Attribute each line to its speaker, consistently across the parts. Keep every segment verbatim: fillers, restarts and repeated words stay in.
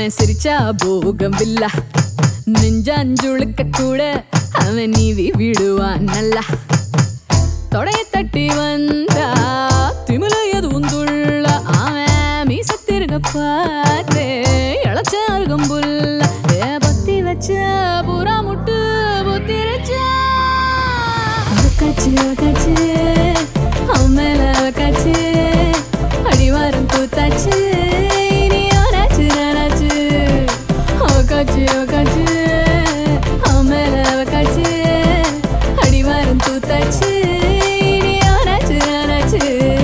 Speaker 1: அவன் சிரிச்சா போகம் வில்லா நெஞ்சாஞ்சுழுக்க கூட அவன் நீவி விடுவான் நல்லா தொடைய தட்டி வந்தா திமில எதுவும் துள்ள அவன் மீசத்திருங்க பார்த்தே இளச்ச அருகம்புல்ல ஏ பத்தி வச்ச பூரா முட்டு புத்திரச்சா அவக்காச்சு அவக்காச்சு அவன் மேல அவக்காச்சு அடிவாரம் கூத்தாச்சு இனி அவனாச்சு நானாச்சு அவக்காச்சு அவக்காச்சு அவன் மேல அவக்காச்சு அடிவாரம் கூத்தாச்சு இனி அவனாச்சு நானாச்சு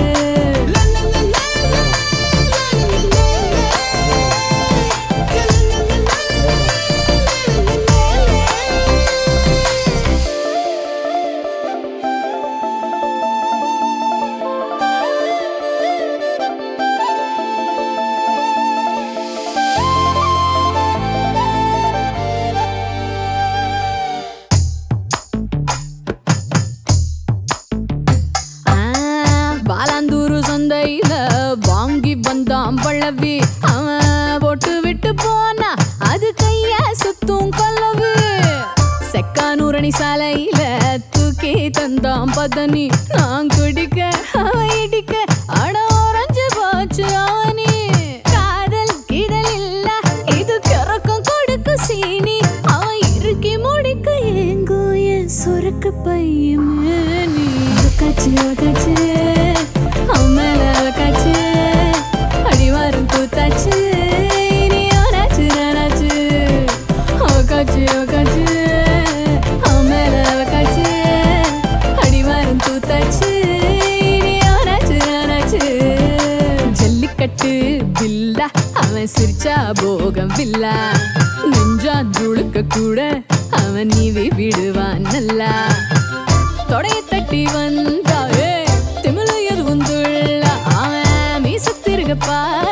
Speaker 1: வாங்கி வந்தான் பழவி அவன் போட்டு விட்டு போனா அது கைய சுத்தும் கொல்லவு செக்கானூரணி சாலையில தூக்கி தந்தான் பதனி நான் குடிக்க அவன் இடிக்க அட உறைஞ்சு போச்சு அவனி காதல் கிடல் இல்ல இது கிறக்கம் கொடுக்கு சீனி அவன் இறுக்கி முடிக்க ஏங்கோ என் சுருக்கு பையமே நீ கச்சு கச்சு அவன் மேல அவக்காச்சு அடிவாரம் கூத்தாச்சு இனி அவனாச்சு நானாச்சு அவக்காச்சு அவக்காச்சு அவன் மேல அவக்காச்சு அடிவாரம் கூத்தாச்சு இனி அவனாச்சு நானாச்சு ஜல்லிக்கட்டு வில்லா அவன் சிரிச்சா போகம் வில்லா நெஞ்சா துளுக்க கூட அவன் நீவி விடுவான் நல்லா தொடைய தட்டி வந்தா திமில எதுவும் துள்ள அவன் மீசத்திருகப்பா